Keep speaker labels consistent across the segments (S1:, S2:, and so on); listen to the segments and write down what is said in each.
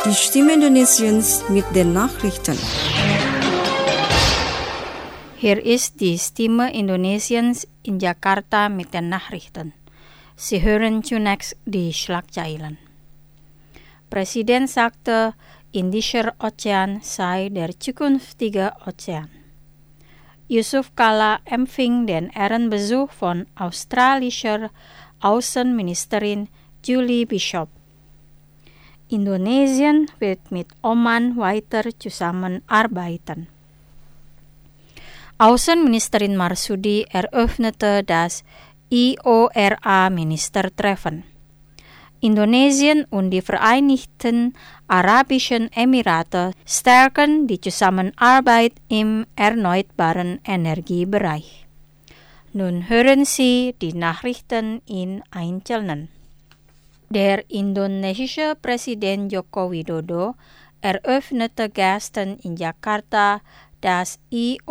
S1: Die Stimme Indonesiens mit den Nachrichten.
S2: Hier ist die Stimme Indonesiens in Jakarta mit den Nachrichten. Sie hören zunächst die Schlagzeilen. Presiden sagte, Indischer Ozean sei der zukünftige Ozean. Yusuf Kala empfing den Ehrenbesuch von australischer Außenministerin Julie Bishop. Indonesien wird mit Oman weiter zusammenarbeiten. Außenministerin Marsudi eröffnete das IORA-Ministertreffen. Indonesien und die Vereinigten Arabischen Emirate stärken die Zusammenarbeit im erneuerbaren Energiebereich. Nun hören Sie die Nachrichten in Einzelnen. Der indonesische Präsident Joko Widodo eröffnete gestern in Jakarta das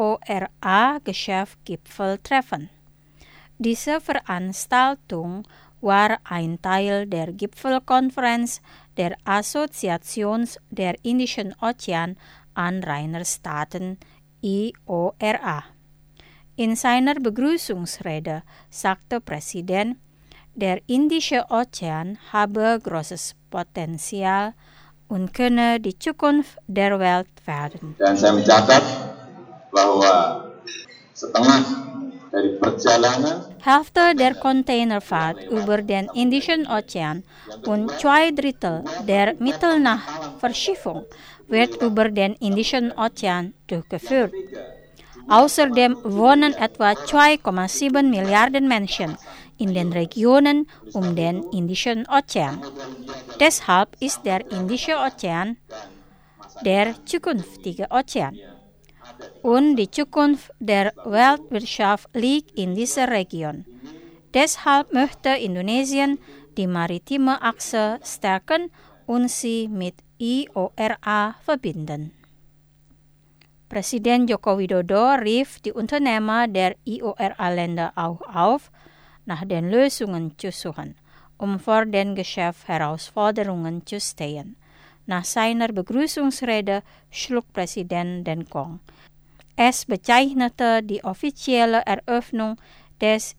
S2: IORA-Geschäftsgipfeltreffen. Diese Veranstaltung war ein Teil der Gipfelkonferenz der Assoziation der Indischen Ozean-Anrainerstaaten IORA. In seiner Begrüßungsrede sagte Präsident, der Indische Ozean habe großes Potenzial und könne die Zukunft der Welt werden.
S3: Dan saya mencatat bahwa setengah dari perjalanan
S2: Hälfte der Containerfahrt über den Indischen Ozean und 2/3 der Mittel nach Verschiffung wird über den Indischen Ozean durchgeführt. Außerdem wohnen etwa 2,7 Milliarden Menschen in den Regionen um den Indischen Ozean. Deshalb ist der Indische Ozean der zukünftige Ozean. Und die Zukunft der Weltwirtschaft liegt in dieser Region. Deshalb möchte Indonesien die maritime Achse stärken und sie mit IORA verbinden. Präsident Joko Widodo rief die Unternehmer der IORA-Länder auch auf, nach den Lösungen zu suchen, um vor den Geschäftsherausforderungen zu stehen. Nach seiner Begrüßungsrede schlug Präsident den Gong. Es bezeichnete die offizielle Eröffnung des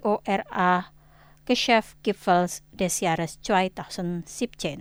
S2: IORA-Geschäftsgipfels des Jahres 2017.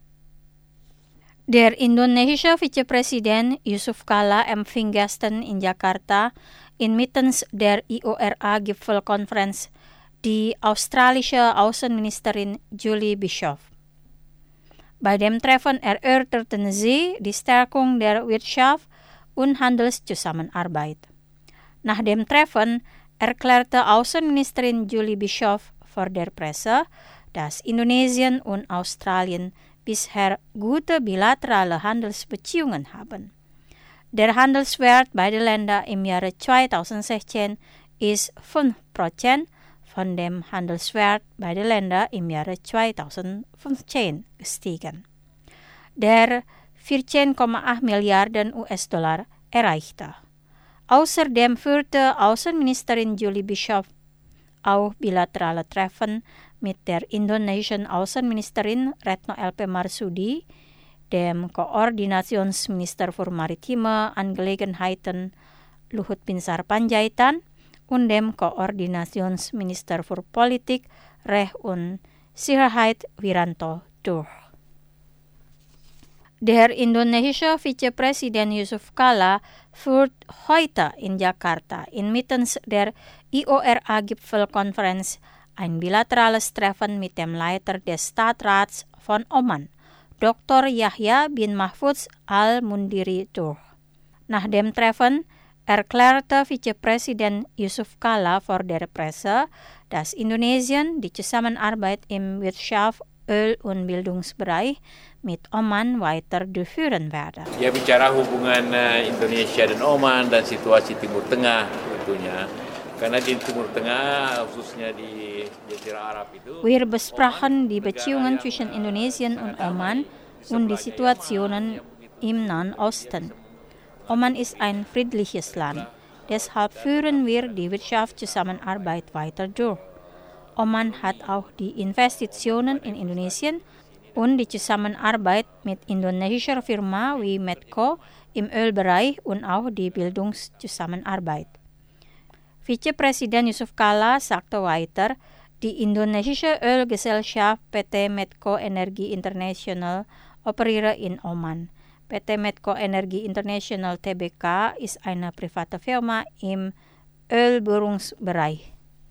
S2: Der indonesische Vizepräsident Yusuf Kala empfing gestern in Jakarta inmitten der IORA-Gipfelkonferenz die australische Außenministerin Julie Bishop. Bei dem Treffen erörterten sie die Stärkung der Wirtschaft und Handelszusammenarbeit. Nach dem Treffen erklärte Außenministerin Julie Bishop vor der Presse, dass Indonesien und Australien bisher gute bilaterale Handelsbeziehungen haben. Der Handelswert beider Länder im Jahre 2016 ist 5% von dem Handelswert beider Länder im Jahre 2015 gestiegen, der 14,8 Milliarden US-Dollar erreichte. Außerdem führte Außenministerin Julie Bishop auch bilaterale Treffen mit der indonesischen Außenministerin Retno LP Marsudi, dem Koordinationsminister für maritime Angelegenheiten Luhut Binsar Panjaitan und dem Koordinationsminister für Politik, Recht und Sicherheit Wiranto durch. Der indonesische Vizepräsident Yusuf Kala führt heute in Jakarta inmitten der IORA-Gipfelkonferenz ein bilaterales Treffen mit dem Leiter des Staatsrats von Oman, Dr. Yahya bin Mahfuz al-Mundiri durch. Nach dem Treffen erklärte Vizepräsident Yusuf Kala vor der Presse, dass Indonesien die Zusammenarbeit im Wirtschaft, Öl- und Bildungsbereich mit Oman weiter durchführen werde.
S4: Ya bicara hubungan Indonesia dan Oman dan situasi Timur Tengah tentunya. Karena di Timur Tengah khususnya di Jazirah Arab itu.
S2: Wir besprachen die Beziehungen zwischen Indonesien und Oman und die Situationen im Nahen Osten. Oman ist ein friedliches Land, deshalb führen wir die Wirtschaftszusammenarbeit weiter durch. Oman hat auch die Investitionen in Indonesien und die Zusammenarbeit mit indonesischer Firma wie Medco im Ölbereich und auch die Bildungszusammenarbeit. Vizepräsident Yusuf Kala sagte weiter, die indonesische Ölgesellschaft PT Medco Energie International operiert in Oman. PT Medco Energie International Tbk ist eine private Firma im Ölbohrungsbereich.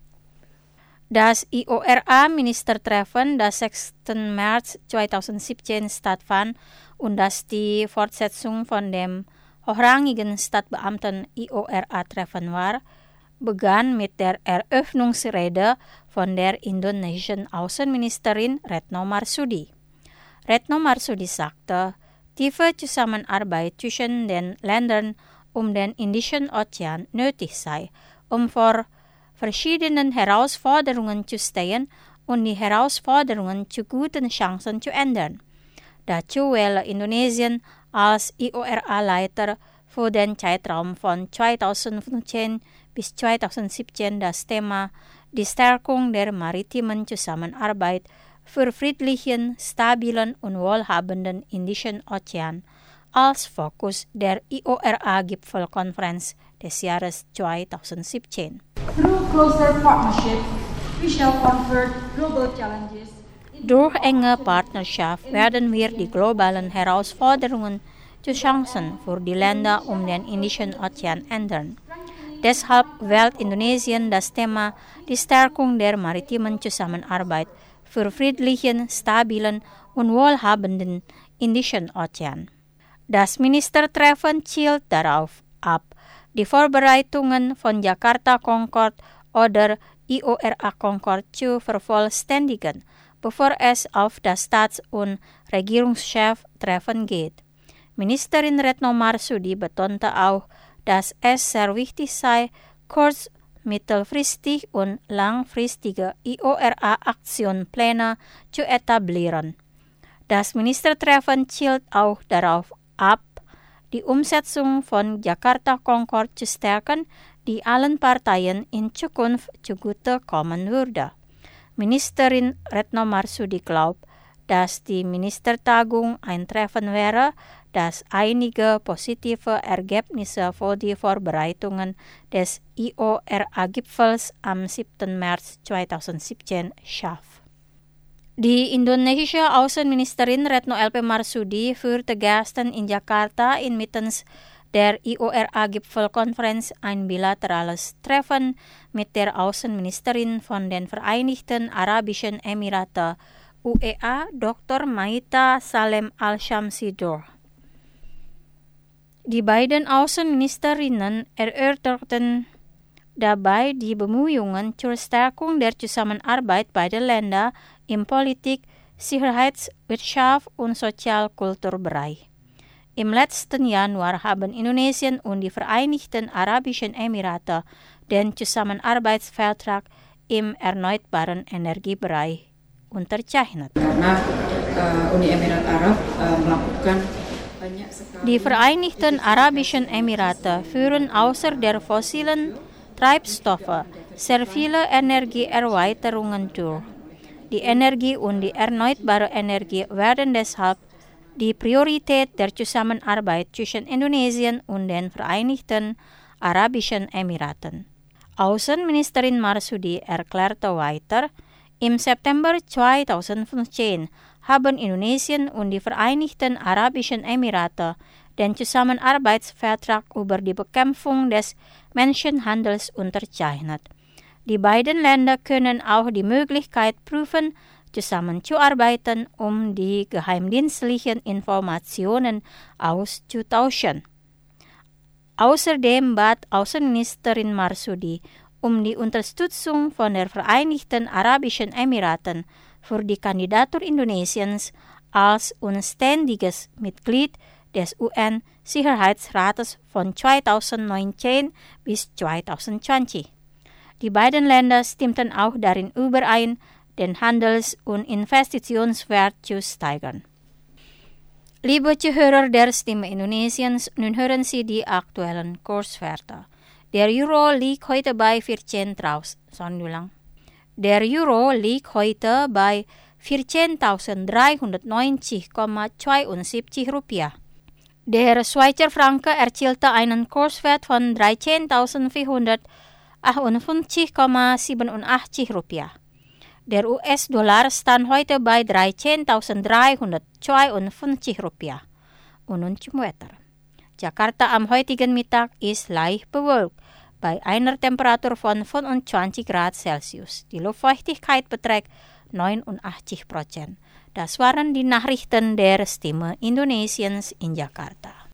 S2: Das IORA-Ministertreffen das 6. März 2017 stattfand und das die Fortsetzung von dem hochrangigen Staatsbeamten IORA-Treffen war, begann mit der Eröffnungsrede von der indonesischen Außenministerin Retno Marsudi. Retno Marsudi sagte, tiefe Zusammenarbeit zwischen den Ländern um den Indischen Ozean nötig sei, um vor verschiedenen Herausforderungen zu stehen und die Herausforderungen zu guten Chancen zu ändern. Dazu wählte Indonesien als IORA-Leiter für den Zeitraum von 2015 bis 2017 das Thema die Stärkung der maritimen Zusammenarbeit für friedlichen, stabilen und wohlhabenden Indischen Ozean als Fokus der IORA-Gipfelkonferenz des Jahres 2017.
S5: Through closer partnership, we shall convert global challenges.
S2: Durch enge Partnerschaft werden wir die globalen Herausforderungen zu Chancen für die Länder um den Indischen Ozean ändern. Deshalb wählt Indonesien das Thema die Stärkung der maritimen Zusammenarbeit für friedlichen, stabilen und wohlhabenden Indischen Ozean. Das Ministertreffen zielt darauf ab, die Vorbereitungen von Jakarta Concord oder IORA Concord zu vervollständigen, bevor es auf das Staats- und Regierungschef-Treffen geht. Ministerin Retno Marsudi betonte auch, dass es sehr wichtig sei, kurz-, mittelfristig und langfristige IORA-Aktionspläne zu etablieren. Das Ministertreffen zielt auch darauf ab, die Umsetzung von Jakarta Concord zu stärken, die allen Parteien in Zukunft zugute kommen würde. Ministerin Retno Marsudi glaubt, dass die Ministertagung ein Treffen wäre, das einige positive Ergebnisse für die Vorbereitungen des IORA-Gipfels am 7. März 2017 schafft. Die indonesische Außenministerin Retno LP Marsudi führte gestern in Jakarta inmitten der IORA-Gipfelkonferenz ein bilaterales Treffen mit der Außenministerin von den Vereinigten Arabischen Emiraten UEA, Dr. Maita Salem Al-Shamsi durch. Die beiden Außenministerinnen erörterten dabei die Bemühungen zur Stärkung der Zusammenarbeit beider Länder im Politik-, Sicherheits-, Wirtschafts- und Sozialkulturbereich. Im letzten Januar haben Indonesien und die Vereinigten Arabischen Emirate den Zusammenarbeitsvertrag im erneuerbaren Energiebereich unterzeichnet.
S6: Karena Uni Emirat Arab melakukan banyak sekali.
S2: Die Vereinigten Arabischen Emirate führen außer der fossilen Treibstoffe sehr viele Energieerweiterungen durch. Die Energie und die erneuerbare Energie werden deshalb die Priorität der Zusammenarbeit zwischen Indonesien und den Vereinigten Arabischen Emiraten. Außenministerin Marsudi erklärte weiter, im September 2015 haben Indonesien und die Vereinigten Arabischen Emirate den Zusammenarbeitsvertrag über die Bekämpfung des Menschenhandels unterzeichnet. Die beiden Länder können auch die Möglichkeit prüfen, zusammenzuarbeiten, um die geheimdienstlichen Informationen auszutauschen. Außerdem bat Außenministerin Marsudi um die Unterstützung von der Vereinigten Arabischen Emiraten für die Kandidatur Indonesiens als unständiges Mitglied des UN-Sicherheitsrates von 2019 bis 2020. Die beiden Länder stimmten auch darin überein, den Handels- und Investitionswert zu steigern. Liebe Zuhörer der Stimme Indonesiens, nun hören Sie die aktuellen Kurswerte. Der Euro liegt heute bei 14 Traus. Der Euro liegt heute bei 14.390,72 rupiah. Der Schweizer Franken erzielte einen Kurswert von 13.458,87 rupiah. Der US-Dollar stand heute bei 13.352 rupiah. Und nun zum Wetter. Jakarta am heutigen Mittag ist leicht bewölkt bei einer Temperatur von 25 Grad Celsius. Die Luftfeuchtigkeit beträgt 89%. Das waren die Nachrichten der Stimme Indonesiens in Jakarta.